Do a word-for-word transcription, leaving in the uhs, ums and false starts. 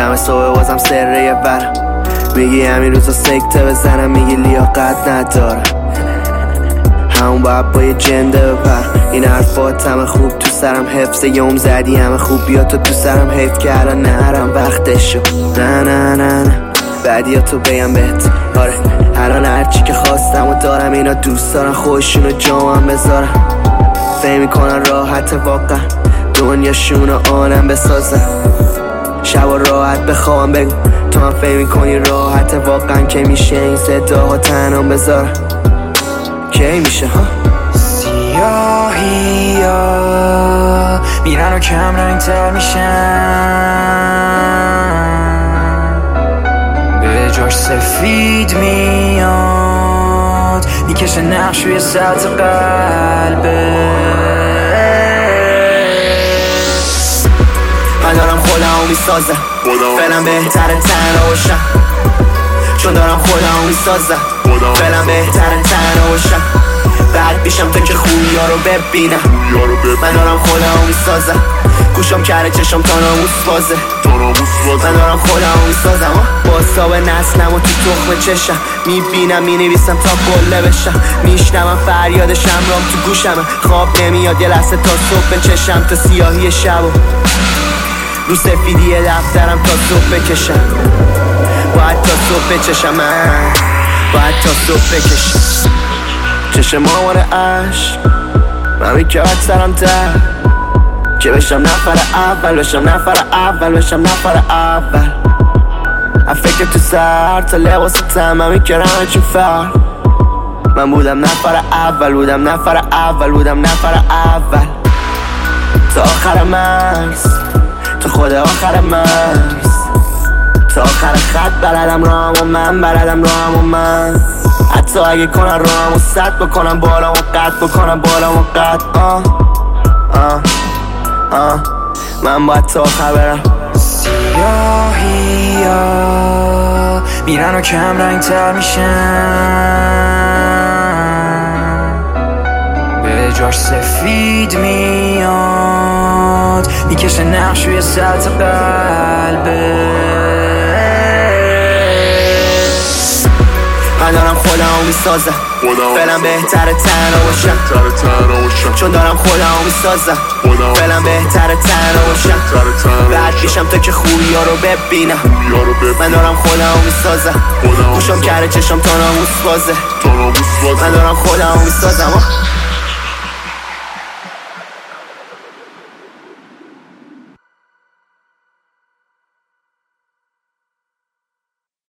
دم صبح بازم سره برم، میگی همین روزا سکته بزنم، میگی لیاقت ندارم، همون باید با یه جنده بپر. این حرفات همه خوب تو سرم، حفظه یوم زدی همه خوبیاتو تو سرم، حیف که الان نهرم وقتشو. نه نه نه نه بعدیاتو بگم بهت، آره الان هرچی که خواستم و دارم، اینا دوست دارن خودشونو جامم بذارم، فهم میکنن راحت واقعا دنیاشونو آنم بسازم، شبا راحت بخوام بگو تو هم فهم میکنی راحت واقعا که میشه این صداها تنام بذارم، کی میشه ها؟ سیاهی ها میرن و کم رنگ تر میشن، به جاش سفید میاد میکشه نقش روی سطح قلبه. من دارم خودمو میسازم، فعلا بهتره تنها باشم، چون دارم خودمو میسازم، فعلا بهتره تنها باشم، بعد بیشم تا که خوبی ها رو ببینم. من دارم خودمو میسازم، گوشم کره چشم تا ناموس بازه، من دارم خودمو میسازم، باستاب نسلم و تو تخم چشم میبینم، مینویسم تا قله بشم، میشنوم فریاد شمرام تو گوشمه، خواب نمیاد یه لحظه تا صبح چشم، تا سیاهی شب و رو سفیدی دفترم تا صبح بکشم، باید تا صبح بچشم، من باید تا صبح بکشم. چشم مامان عشق من میکرد سرم در که بشم نفر اول، بشم نفر اول، بشم نفر اول، فکر تو سر تا لباستم من میکردم چون فرق، من بودم نفر اول، بودم نفر اول، بودم نفر اول، تا آخر مرز، تا خود آخر مرز، تا آخر خط بلدم راهم و من بلدم راهم و من، حتی اگه کنن راهم و سد بکنم بالام و قد بکنم بالام و قد. آه آه آه من باید تا آخر برم. سیاهی ها میرن و کم رنگ تر میشن، به جاش سفید میاد میکشه نقش روی سطح قلبه. من دارم خودمو میسازم، فعلا بهتره تنها باشم، چون دارم خودمو میسازم، فعلا بهتره تنها باشم، بعد بیشم تا که خوبی ها رو ببینم. من دارم خودمو میسازم، گوشم کره چشم تا ناموس بازه، من دارم خودمو میسازم.